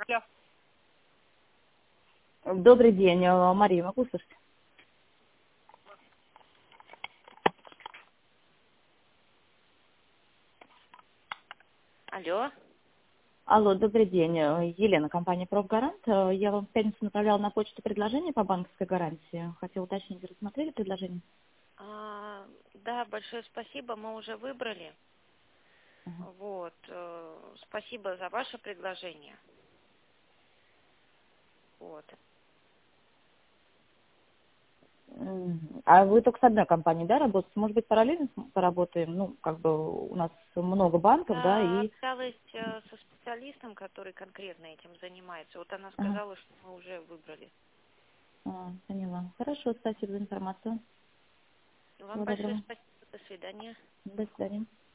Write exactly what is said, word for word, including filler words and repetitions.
Да. Добрый день, э, Мария, могу слышать? Алло. Алло, добрый день, э, Елена, компания «Профгарант». Э, Я вам в пятницу направляла на почту предложение по банковской гарантии. Хотела уточнить, рассмотрели предложение? А, да, большое спасибо, мы уже выбрали. Ага. Вот. э, Спасибо за ваше предложение. Вот. М, А вы только с одной компанией, да, работаете? Может быть, параллельно с- поработаем? Ну, как бы у нас много банков, да, Я и... общалась э, со специалистом, который конкретно этим занимается. Вот она Ага. сказала, что мы уже выбрали. А, поняла. Хорошо, спасибо за информацию. Вам Всего большое доброго. спасибо. До свидания. До свидания.